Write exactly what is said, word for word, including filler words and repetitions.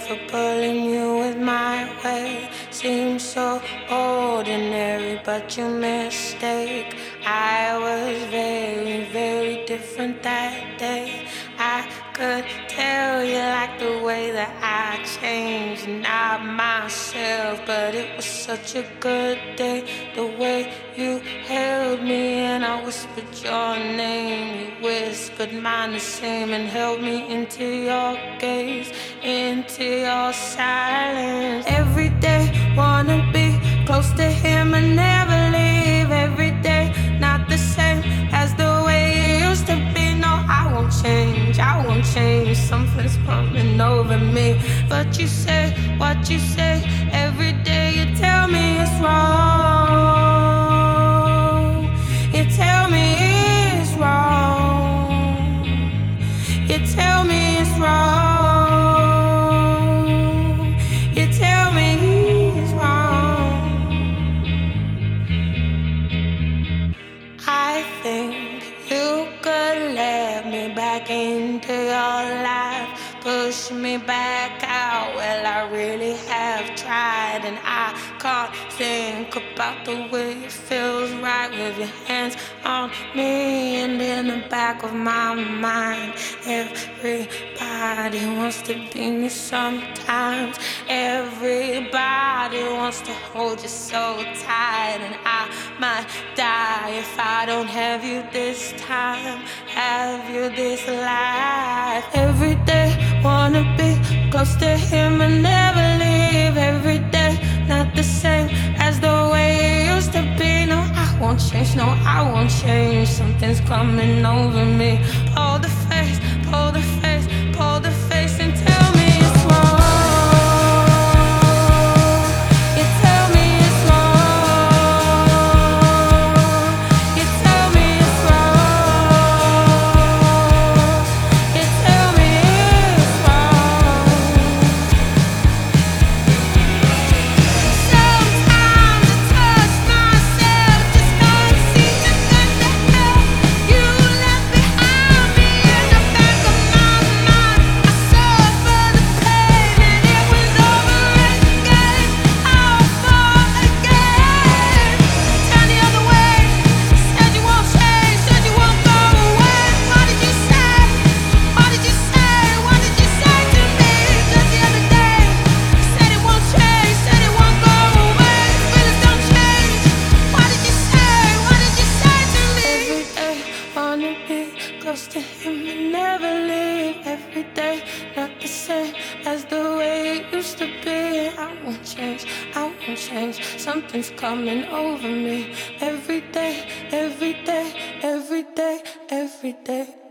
for pulling you with my way. Seems so ordinary, but you mistake. I was very, very different that day. I could tell you like the way that I changed, not myself, but it was such a good day. The way you held me and I whispered your name, you whispered mine the same and held me into your gaze, into your silence. Every day wanna be close to him and never leave. Every day not the same as the way it used to be. No, I won't change, I won't change. Something's coming over me. But you say what you say. Every day you tell me it's wrong. You tell me it's wrong. You tell me it's wrong. You tell me it's wrong. I think you could let me back into your life, push me back out. Well, I really have tried, and I can't think about the way it feels right with your hands on me. And in the back of my mind, everybody wants to be me sometimes. Everybody wants to hold you so tight, and I might die if I don't have you this time, have you this life. Every day wanna be close to him and never leave. Every day not the same as the way it used to be. No, I won't change, no, I won't change. Something's coming over me. Pull the face, pull the face, pull the face and tell me it's wrong. You tell me it's wrong. You tell me it's wrong. You tell me it's wrong. Sometimes I touch myself, just can't seem to get the hell you left behind me in the back of my mind. I suffer the pain and it was over again. How far again? Turn the other way. Said you won't change, said you won't go away. What did you say? What did you say? What did you say to me just the other day? Said it won't change, said it won't go away. Feelings don't change. What did you say? What did you say to me? Every day wanna be close to him and never leave. Every day not the same as the way it used to be. I won't change, I won't change. Something's coming over me. Every day, every day, every day, every day.